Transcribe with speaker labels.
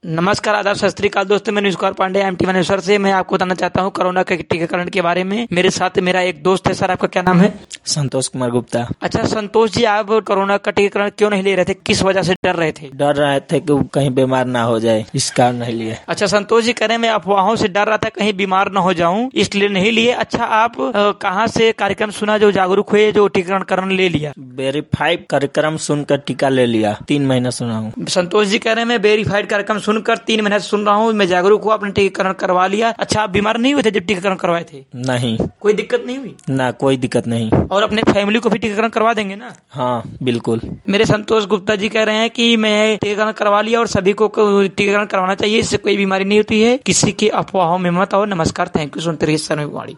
Speaker 1: नमस्कार, आदाब, सत श्री अकाल दोस्तों। मैं न्यूज़ पांडे एमटी मनेश्वर से मैं आपको बताना चाहता हूँ कोरोना के टीकाकरण के बारे में। मेरे साथ मेरा एक दोस्त है। सर, आपका क्या नाम है?
Speaker 2: संतोष कुमार गुप्ता।
Speaker 1: अच्छा संतोष जी, आप कोरोना का टीकाकरण क्यों नहीं ले रहे थे? किस वजह से डर रहे थे?
Speaker 2: डर रहे थे कि कहीं बीमार ना हो जाए, इस कारण नहीं लिए।
Speaker 1: अच्छा संतोष जी कह रहे हैं मैं अफवाहों से डर रहा था कहीं बीमार न हो जाऊं, इसलिए नहीं लिए। अच्छा, आप कहाँ से कार्यक्रम सुना जो जागरूक हुए, जो टीकाकरण ले लिया?
Speaker 2: वेरीफाइड कार्यक्रम सुनकर टीका ले लिया। 3 महीना सुना हूँ।
Speaker 1: संतोष जी कह रहे हैं मैं वेरीफाइड कार्यक्रम सुनकर 3 महीने सुन रहा हूँ, मैं जागरूक हुआ, अपने टीकाकरण करवा लिया। अच्छा, आप बीमार नहीं हुए थे जब टीकाकरण करवाए थे?
Speaker 2: नहीं,
Speaker 1: कोई दिक्कत नहीं हुई
Speaker 2: ना कोई दिक्कत नहीं।
Speaker 1: और अपने फैमिली को भी टीकाकरण करवा देंगे ना?
Speaker 2: हाँ बिल्कुल।
Speaker 1: मेरे संतोष गुप्ता जी कह रहे हैं कि मैं टीकाकरण करवा लिया और सभी को टीकाकरण करवाना चाहिए, इससे कोई बीमारी नहीं होती है। किसी की अफवाहों में मत आओ। नमस्कार, थैंक यू। सुनते रहिए सर्ववाणी।